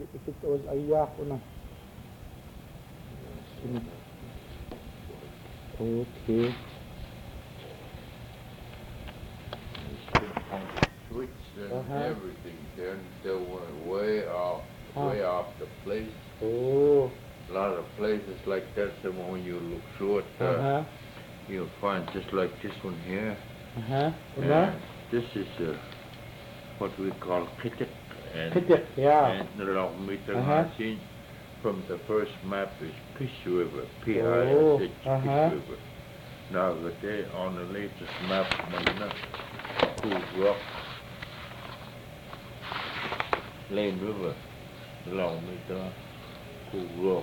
if it was Ayako na. Okay. Switch and everything. Then they went way off the place. Oh. A lot of places like that. So when you look through it, you'll find just like this one here. This is what we call Kitik. Kitik, yeah. And along with the machine from the first map is Fish River, P-I-S-H, Fish River. Now they on the latest map, Cool Rock, Lane River, along with the Cool Rock,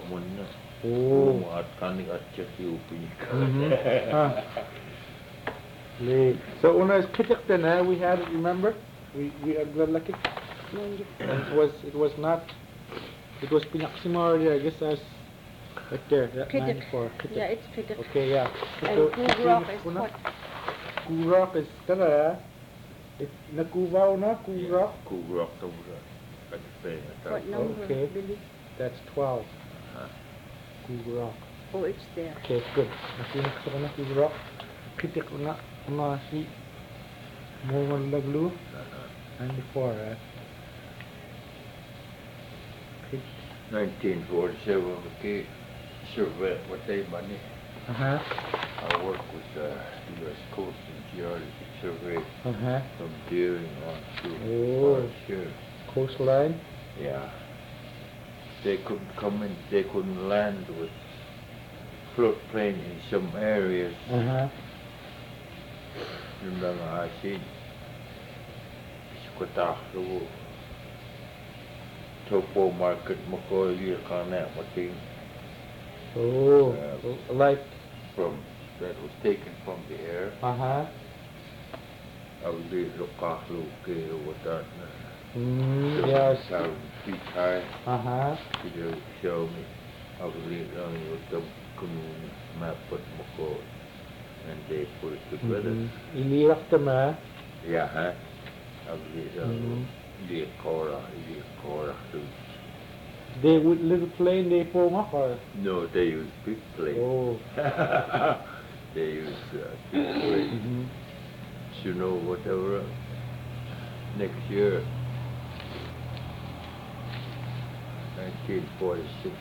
So when I was Kitik then, we had it, remember? We had like it. It was not. It was Pinaksimar there. I guess that's right there. That Kitik. 94. Kitik. Yeah, it's Kitik. Okay, yeah. And Cool Rock is what? Cool Rock is kana. Nakuvaw na Cool Rock. Cool Rock. What number, okay. Billy? That's 12. Cool Rock. Oh, it's there. Okay, good. Nakinig ko na Cool Rock. Kitik ko na. Mga si Mowan Laglu. 94, right? 1947, okay, survey what they money. I work with the U.S. Coast and Geologic Survey from Deering on to Coastline? Yeah. They couldn't come in, they couldn't land with floodplain in some areas. Yung mga asin, Iskotahlo, Topo Market, Makoy, Kana, Mating. Oh, like from that was taken from the air. I will be Lokahlu, what that. Yes. 7,000 feet high. You show me. I will leave only with the map with Makoy. And they put it together. Ilirak them, Yeah, I will leave the Kora. They with little plane they form up or? No, they use big plane. Oh. They use big plane. You know, whatever, next year, 1946,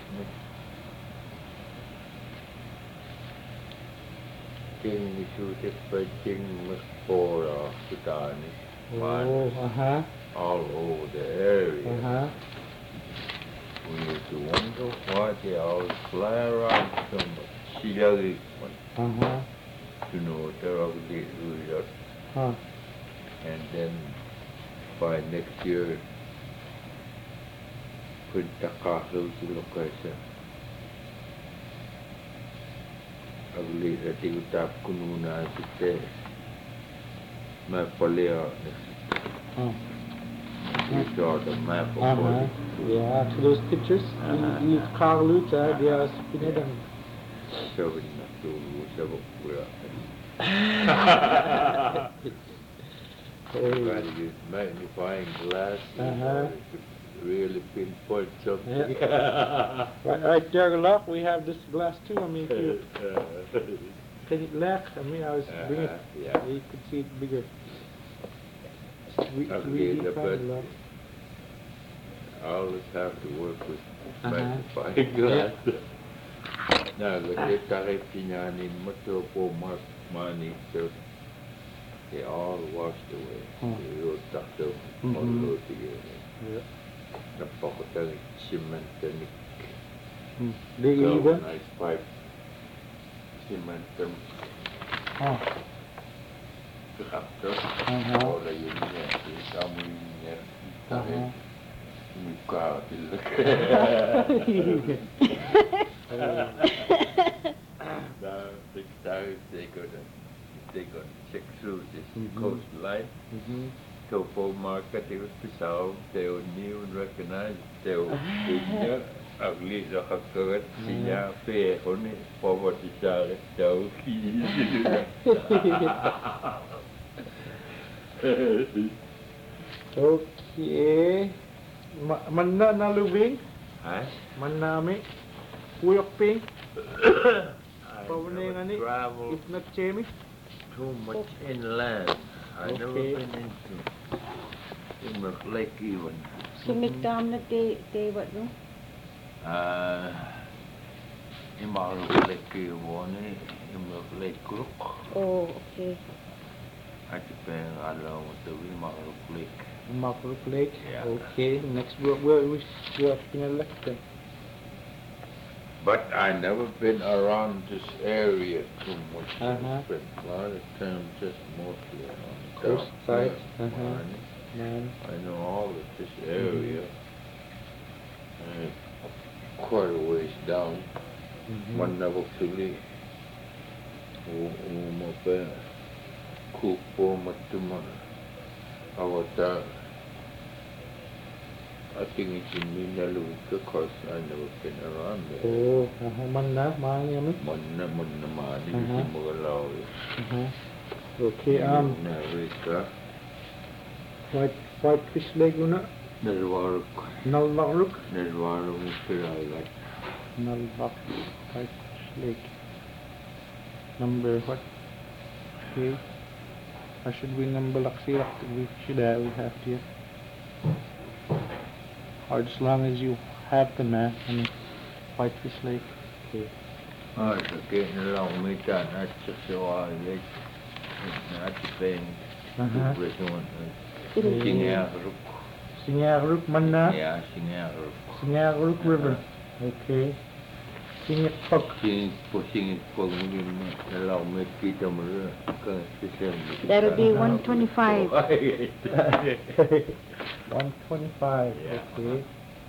King Misutik by King Muspora, Sudani, all over the area. We used to wonder why they always fly around so much. Siyagi, you know, they're ugly, and then by next year, Punta Kahlo to location. Ugly, I think we tap Kununa to Mapalea. You saw the map of body. Yeah, to those pictures. You Carlut, they are spinning. Showing that to trying to use magnifying glass to really pinpoint something. Right there, look, we have this glass too. I mean, can it lack? I mean, I was bringing it. Yeah. You could see it bigger. I always have to work with magnifying glass. Now, the Tarepinani, Matopo, Money, they all washed away. They all tucked up, all together. The pocket cement, They even? Nice pipe, cement, all the union, some union, Muka, they got check through this coastline. Topo market, they would solve, they would knew and recognize, they would ugly the hacker, Sia, fair, only forward the child, so Okay. Manna na lubing, Huh? manami, puyok ping, I Paunay never traveled if not chemi. too much inland. I never Okay. been in the lake even. Sumigdam na te what no? In my lake one, in the lake crook. Oh, okay. I depend along with the Wimaru Lake. Makruk Lake. Yeah. Okay. Next we are pinalak. But I never been around this area too much. Uh-huh. Spent a lot of time just mostly on the Coast side. Mine. Man. I know all of this area. And quite a ways down. One level to leave. Uma kupo matuma. Awata. I think it's in Minalu because I never been around there. Oh, manna, mani ami. Manna mani Uh-huh. si Magalawi. Okay. Narika. Whitefish Lake una. Nalwaruk. Nalvaruk. Nalwaruk Piragat. Nalvaruk. Whitefish Lake. Number what? Okay. Or should we number Laksirak? We have here. Or as long as you have the map, I mean, Whitefish Lake. Okay. Ah, so getting along with that, that's just so I like. That's the thing. Uh-huh. Singaruk. Singaruk Manna. Yeah, Singaruk. Singaruk River. Okay. Singapok. Singing along with Peter Murray. That'll be 125. 125. Yeah. Okay.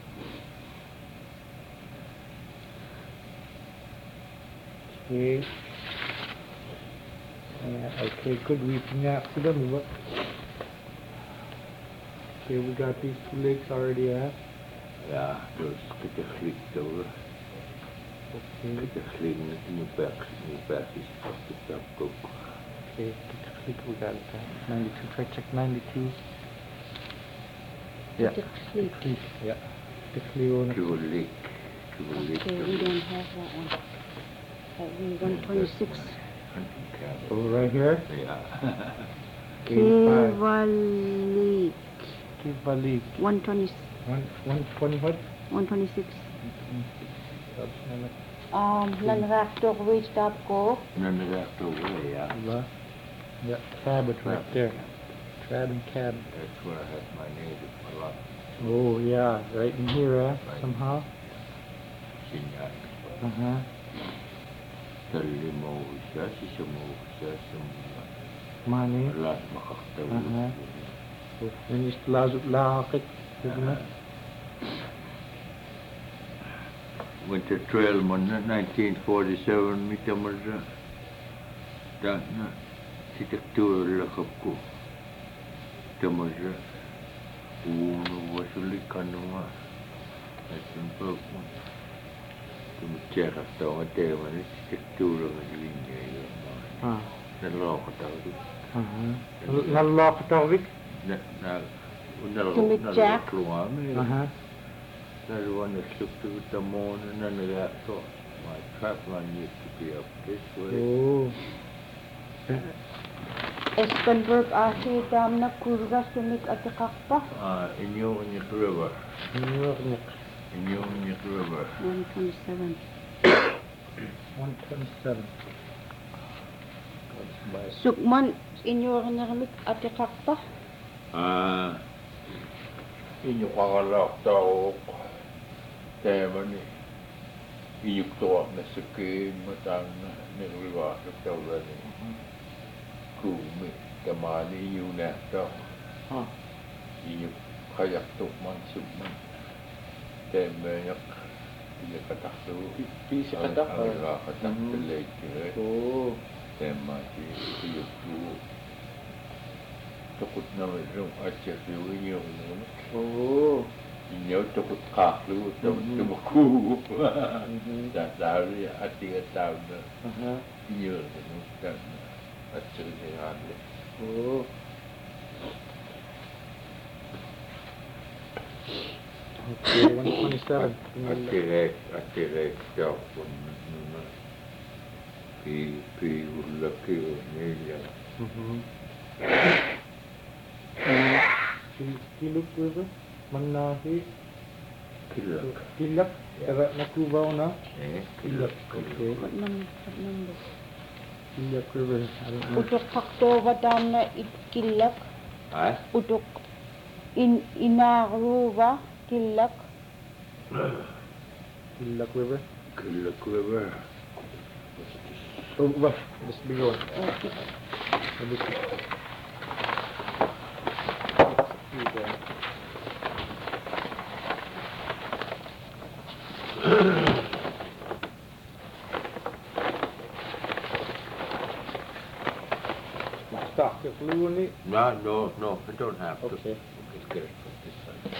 Okay. Yeah, okay, good. We can to them. Look. Okay, we got these two lakes already at. Yeah, those get the fleet over. Okay. Get the fleet in your back is the top cook. Okay, click, we got it. 92, try check 92. Yeah. Sleep. Click, yeah. Click on it. Kulik. Okay, we don't have that one. That will be 126. Oh, right here? Yeah. 85. Kivalik. Kivalik. 120, 120 what? 126. That's Lanraktor reached up go. None of that over, yeah. Yeah, cabot right there. Crab and cabot. That's where I had my native a lot. Oh, yeah, right in here, Right. somehow. Sinyak. Uh-huh. Talimo siya, Money. lahat makakatawa. Uh-huh. And it's lakit, isn't it? Went to trail man na 1947 mitamar sa da na architecture lakap ko tamar sa uno wasuli kanuma at yung pagpun tumitsera tawa tawa na architecture ng linya yun Ah. naloko tawa Uh-huh. Nalakatawik. Tumitsak. Naloko Uh-huh. Everyone that looked to the moon and none of that thought. My trap line used to be up this way. Oh. Espenberg ase dam na kurga sumik at kakpa. In Union River. New York. In Union River. 127. 127. Sukman inyo ngamit at kakpa. In your Kagalak dog. Temani. In your thought, Mr. Kim, Matan, Nilriva, the Tawani. Kumi, Kamani, you net dog. Huh. In your kayak took man, Subman. Temayak. In your Kataklu. Piece of katak. Katak, the lake. Oh. Temaki, your crew. Takut na mayroong atya yung Oh. inyo takut kaklu tumaku dadari ati ataw na Uh-huh. inyo kan atya yung Oh. Okay, 127. Atirek ikaw kung ano laki o nila. Kiluk River, Manahi, Kilak. Kilak, Era Nakuvaw na. Kilak. Okay. What number? Kilak River, I don't know. Utok Kakto Vadana it Killak. Ha? Utok Inaruva Killak. Kilak River. Kilak River. Oh, well, this big one. Okay. This Stop it fluently. No, I don't have to. Okay. Let's get it from this side.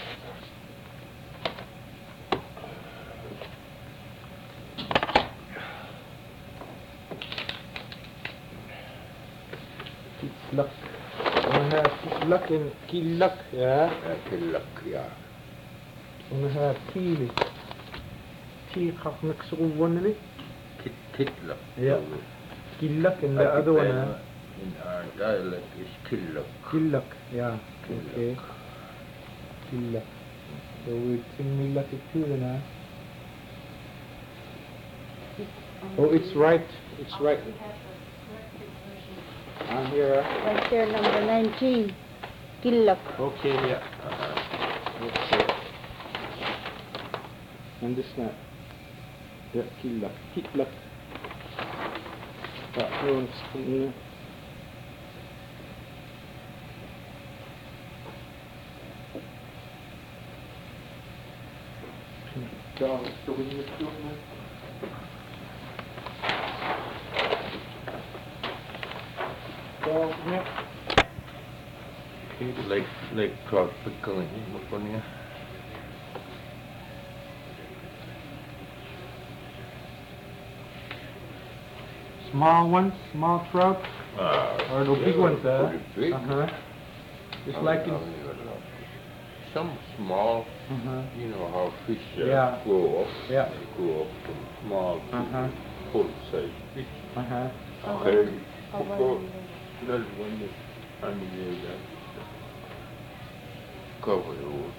Kislak. We have Kislak and Kilak, yeah. Kilak, yeah. We have Kili. Tikak Naksuwanili. Kitlak. Yeah. Kilak and the other one, In our dialect is Kilak. Kilak, yeah. Okay. Kilak. So we sing Milak too, then, Oh, it's right. It's right. I'm here. Right there, number 19. Killak. Okay, yeah. Okay. And this one. Yeah, Kilak. Kilak. That one's here. Dog, so we need to Dog, yeah. Lake tropical ini makannya. Small ones, small trout, or the big ones, pretty big. Just like in, Some small, you know how fish Yeah. grow up. Yeah. They grow up from small to full-size fish. How Of course, that's one that I knew that cover the wood.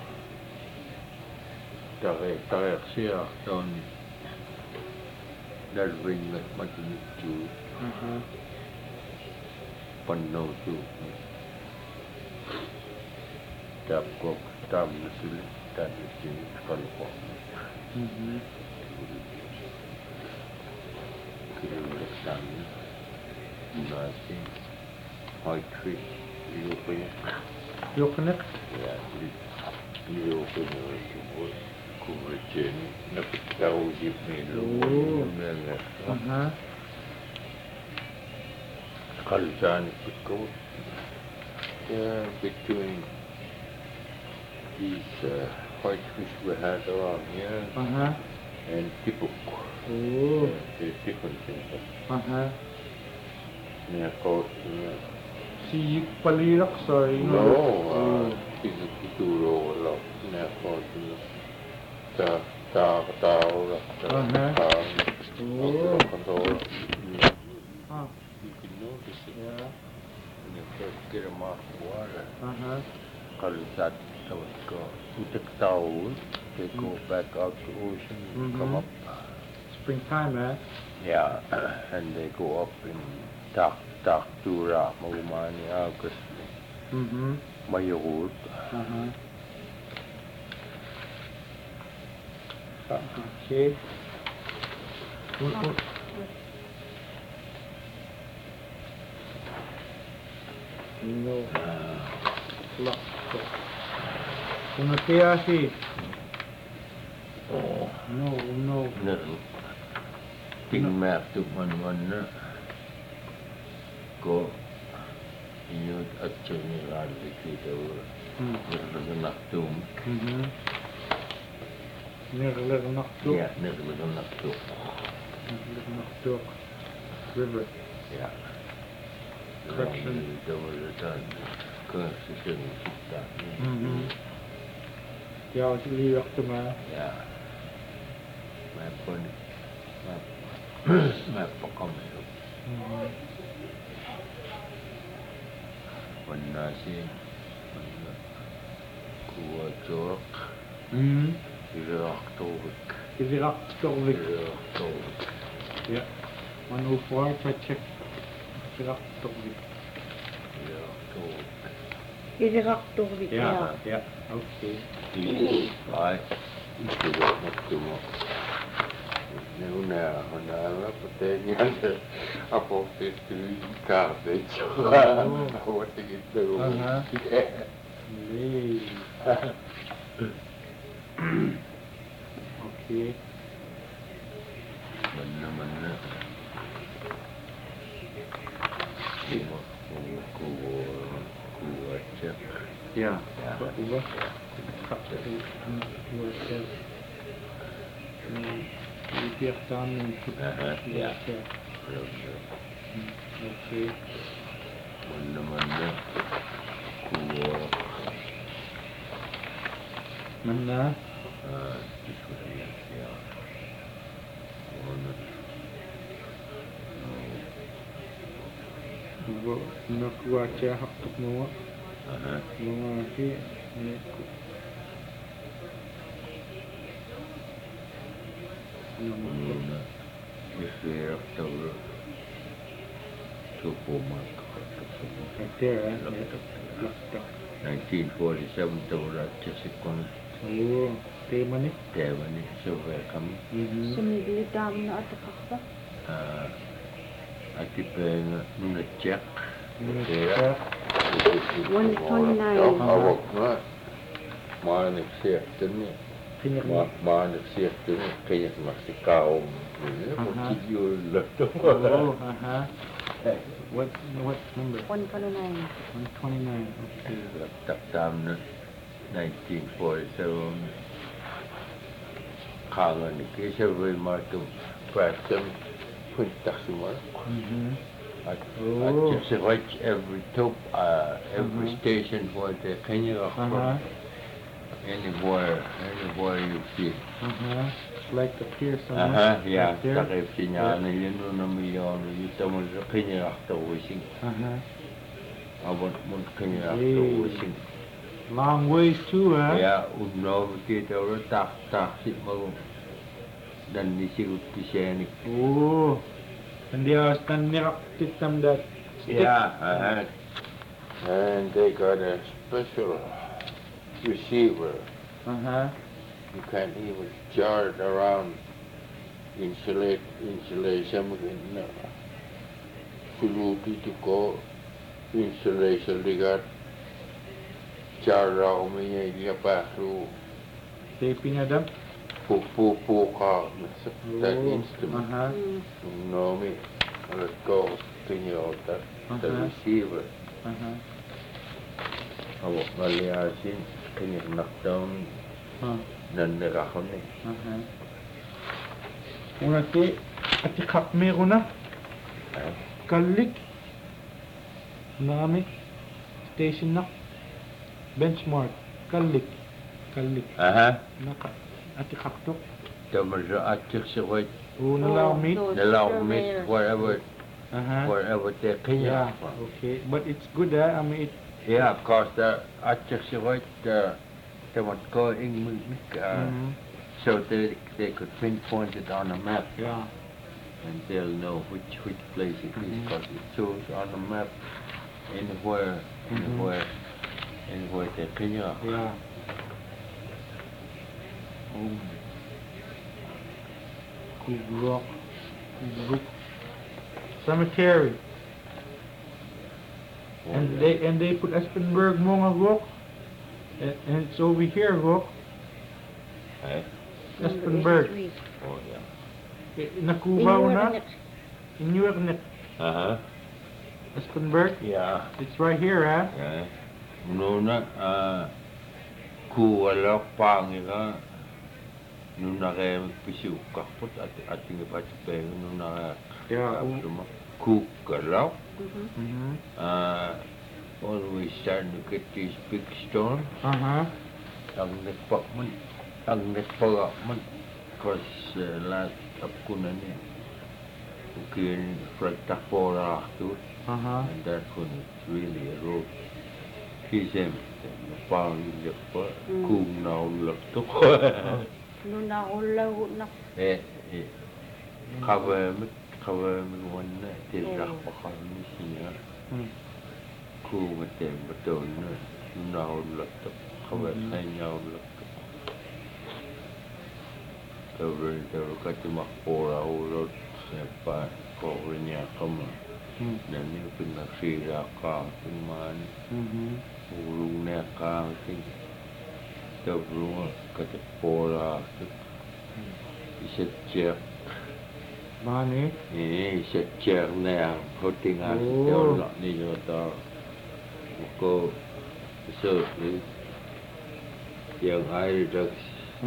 Tareq siya doon dalawin at matinig to panaw to tap ko tam na sila tadi sin California kilometers down nasi white fish European Yokanek. yeah European Kuwait napitaw jeep ni Kalsan Pico between these white fish we had around here and Tipuk. There's different things. Near coast. Si Palirak, sorry. No, Pituro, near coast. Tao, control. You can notice it. Yeah. When you first get them off the water. Kalsat, they go back out to ocean and come up. Springtime, Yeah, and they go up in Taktura, Maumani, August, Mayurut. Okay. No. Lock. Una kaya si. No. Ting map to one go you actually rally kita naktum Nirlag Naktuk. yeah naktum Nirlag Naktuk. River. yeah Correction. Correction. Ja, die achter me. Ja. Maar voor maar voorkomen ook. Van nasi, van kuwajok, iraktovik, Is it up Storvik? iraktovik. Ja. 104, so check. Is it up Storvik? Is it up to the Ja, ja, oké. Ai, itu nak cuma. Nuna, nuna, petenya apa itu garbage. Apa itu? Nee. Oké. Mana-mana. Kuwajak. Ja. Ja. Wat was? Die heeft dan een Ja. Oké. Mana-mana. Kuwajak. Mana? Itu dia. Ya. Mana? Nakuha siya haktok mo. Mga si Mana? Istilah tahu. Supermarket. right there, laptop. 1947 tahu Chesikon Oh, tema ni. Taiwan Soviet kami. Sumibili dami na ata kakba. Ati peng nunajak. 129. Awak na. Manik siya tuni. Pinyak Manik siya tuni. Kaya masih kaum. Kecil lah tu. Oh, What number? 129. 129. Okay. Tak tam na 1947. Kangen ni kisah bermacam pasal pun tak semua. I just watch every top, every station for the Kenya anywhere you see. It's like the pier somewhere. Yeah, right there. takip sinya na yun na milyon ito mo sa Kenya after wishing. Abot mo Kenya after wishing. Long ways too, huh? Yeah, uno kita orang tak sit mo dan disikut kisah ni. Oh, and they are standing up to them that stick. Yeah, and they got a special receiver. You can't even jar it around insulation na suluti to go insulation they got jar around me ya pasu Taping at them. pu ka that instrument no me let's go continue that the receiver awak ngaliasin kanya knockdown dan nakakon ni. Una ti ati kap meron na. Kalik. Nami. Station na. Benchmark. Kalik. Naka. Ati kap to. Tama sa atik sa white Oh, nalaw meat. nalaw meat wherever they kanya. Okay. But it's good, I mean, Yeah, of course the atik sa white they would go in so they could pinpoint it on a map. Yeah. And they'll know which place it is because it shows on the map anywhere they can. Yeah. Oh. Good rock. Cemetery. And they put Espenberg Monga rock. And it's over here, rock. Espenberg. Oh yeah. Nakuha na. In York. Espenberg. Yeah. It's right here, huh? Yeah. Nuna kuwalok pangila nuna kaya magpisiw kakpot ating ipatipay nuna Yeah. kukalok. Mm-hmm. Always starting to get these big stones. ang nagpagaman kasi lahat of kunani mungkin fragtapora tu and that one is really a road kisem pang lepa kung naulak tu Nuna ulaw na. cover me one til rakpakan ni siya kung matem betul na naulak tu cover saya naulak tu cover kati makpora urut siapa cover niya kama dan ni pinagsira ka man urung na ka ting cover kati pora iset check Mani? iset check na hoting yo la ni yo ta ko so yang air drugs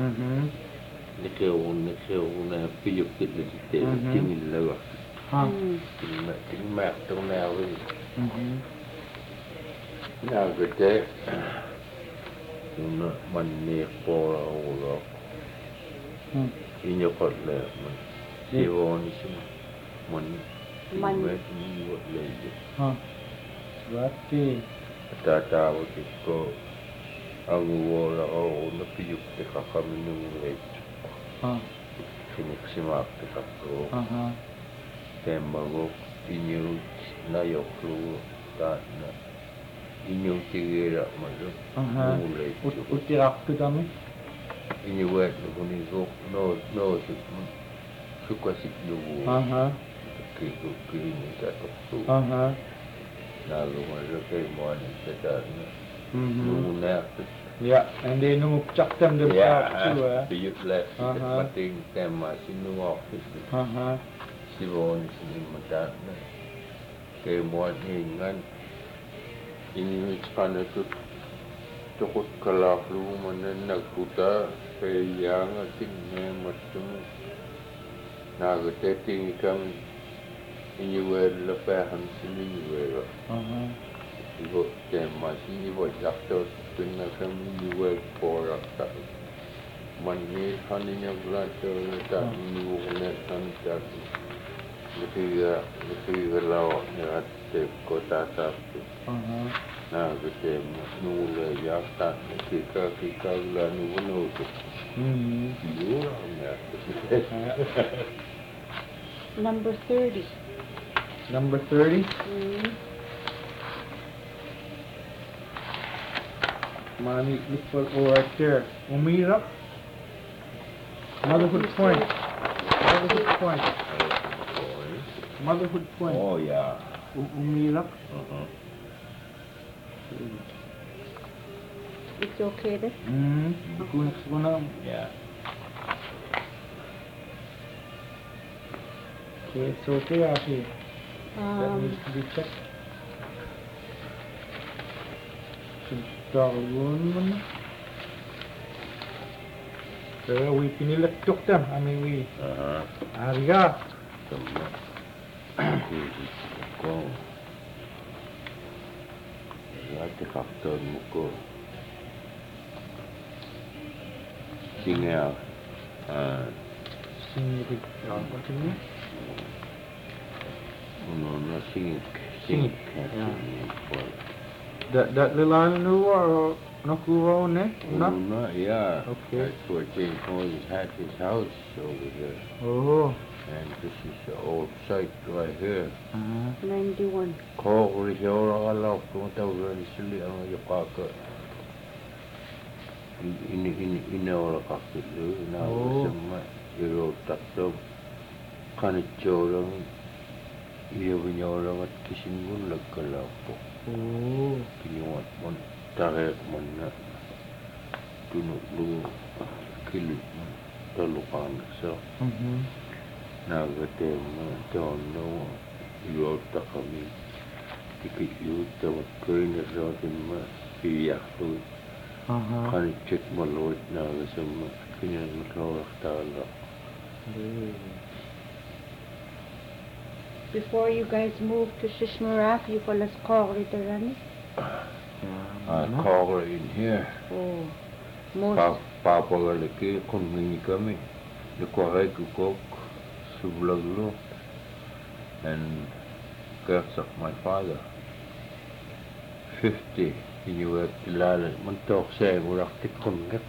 Nikeo na piyok kit na dite tingin lawa ting mak tong na wi na gete na man ni pora ora inyo kot le man siwon sim man ni wat le Berarti tata wa ko ang wala o na piyok te kami nung le Simak ko temago inyo na yoklu ta na inyo tigira malu mulai utirak tu kami inyo wet kuni go no suka siklu kiku kini ta tu lalu malu kay mo ni ta na muna ya and then nungupchak tam dem tu piyut le pating tema sinu office sibon sini mata na kay mo ni ngan ini kana tu tukut kalaf lu manen nagputa kay yang ating ne matum na gete ting kam ini wer lepahan sini wer ibu tema sini ibu jakto tengah kami work for tak mani haninya belajar tak niulah tak lebih lawa ya te kota tak nah kita nulah ya tak kita lah nulah tu Number 30. Number 30? Mommy, look for right there. Umirap. Motherhood point. Motherhood point. Motherhood point. Oh yeah. Umirap. It's okay then? Kunak na. Yeah. Okay, it's okay actually. That needs to be checked. Darwin. So we pinilatok them. I mean we. Ariga. Ko. Lati faktor mo ko. Singa. Singit. Continue. No, singit. That little new or no cool on it? No, yeah. Okay. That's what James Moses had his house over there. Oh. And this is the old site right here. 91. Ko ri ora ala ko ta uri sili ang yakaka. Ini ora kakilu na sama iro tatlo kanitsorang iya binyorang at kisingun lagkalapo. Oh. Kinuwat mo tarik mo na tunulu kilit mo talukan sa nagatem mo tono iota kami tikiyut tawat koy na sa atin mo iyak to kanitsit mo loit nagasama kinanakawak tala. Before you guys moved to Shishmaraf, you call us Kogri Tarani? I call her in here. Oh. Most. Papagalaki kung kami. Nakuhay ko kok sublaglo and curse of my father. 50 inuwag kilala man talk say murak tikongak.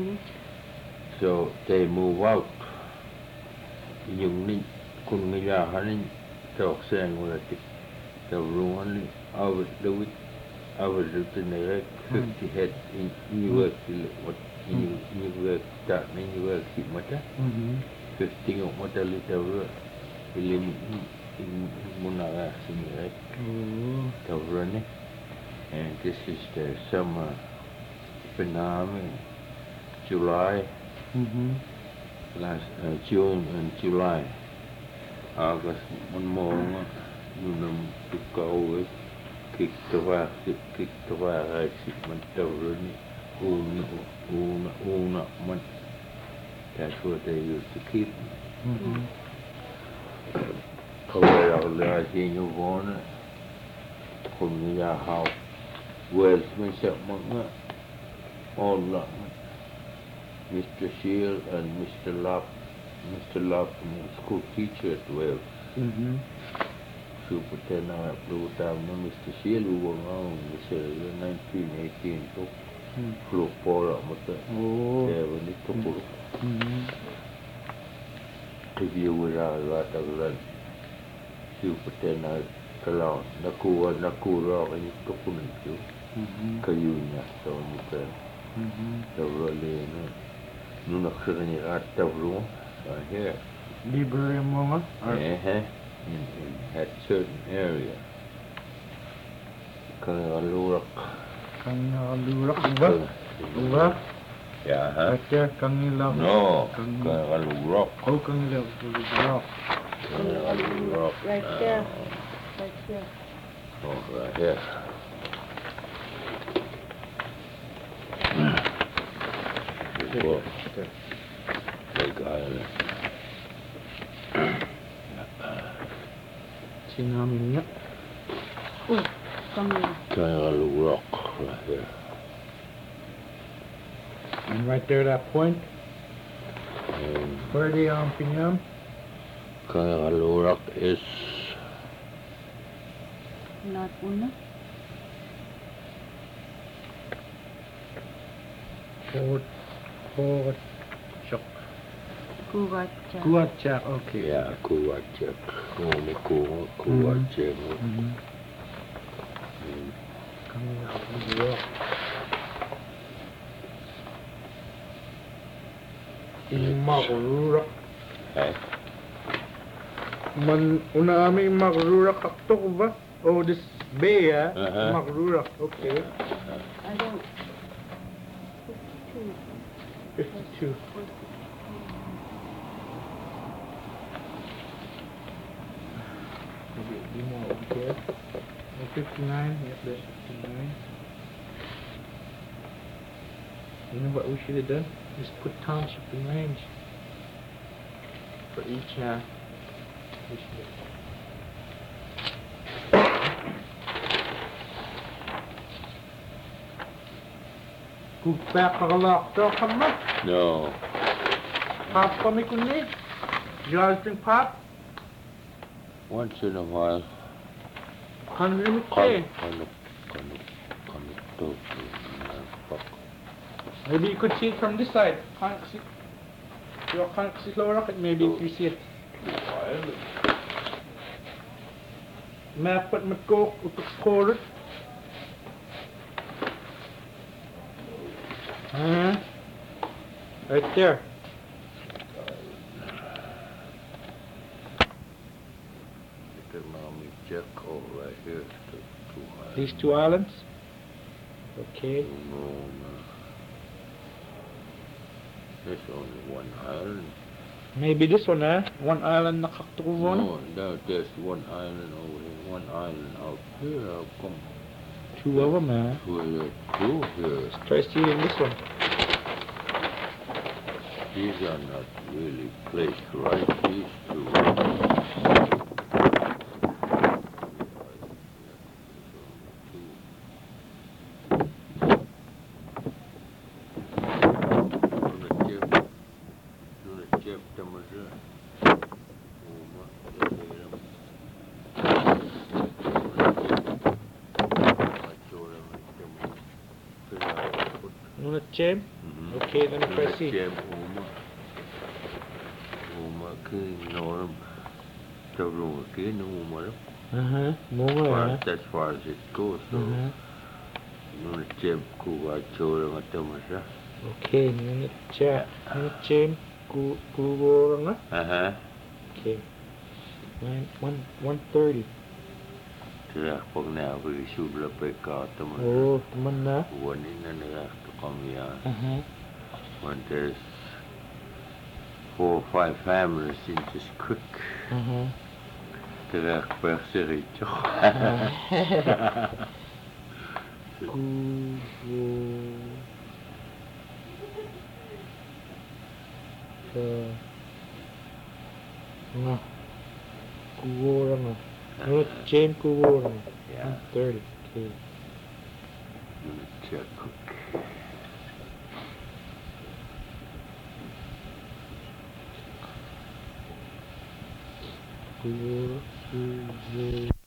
So they move out. Yung ni kung nilahanin talk say murak tik the ruan over the week over the night 50 head in inuwag what inuwag that inuwag si mata 50 ng mata litaw ilim munara sinirat tawrani. And this is the summer phenomenon, July, last June and July, August, one more, nunam tukaw kick the wax, mantavrani, una, man. That's what they used to keep. Kawai ako lahat yung born, kung nila how. Well, myself, all Mr. Shield and Mr. Lop, school teacher at Wales. Superintendent Blue Town, Mr. Shield, who were around, Mr. 1918, flew for up with the when it took if you were a lot of run, Superintendent Kalon, Nakura, and it took you. Kayunya sa unika tawrali nunaksaran at tawro here Libre mo nga? in that certain area Kangalurak ba? Ba? Yeah, huh? Right there, Kangilak. No, Kangalurak. Oh, Kangilak. Kangalurak. Right there. Right here. Oh, right here. Well, big island. Sinamin nga. Oh, come here. Kangalurak right here. And right there, that point, where the Pinyam? Kangalurak is Not una. Kuwacha. Kuwacha, okay. yeah, Kuwachak. Only Kuwachak. In Marurak. Eh? Man, una aming Marurak akto ba? Oh, this bay, ah? Uh-huh. Marurak, okay. I don't. 52. Maybe a few more over here. Oh, 59, yep, there's 59. You know what we should have done? Just put township in range for each, we should have. Goed back come on. No. Pop kami kunni. You guys drink pop? Once in a while. Unlimited. Maybe you could see it from this side. Can't see. You can't see lower rocket. Maybe if you see it. Map met go score. Right there. Economic check right here. These two islands. Okay. No, there's only one island. Maybe this one, one island nakaktukuan. No, there's one island over here, one island out here. How come? Two of them, Well, two here. Let's try seeing this one. These are not really placed right. These two. Jim? Okay, let me press C. Jam Uma. Uma cứ nói tao rung cái nó Uma đó. Muma, As far as it goes, so nó Jam Kuwa Chora Matamasa. Okay, unit Jim, Kugoranga. Okay. 130. Kaya pag nakapag-isubla pa ikaw tamasa. Oh, teman na. Wanin na nakakamiya. When there's 4 or 5 families in this creek. Kaya persirito. Kugoranga. No, Jane Kugoranga. Yeah. 130. Okay. Check. Kugoranga.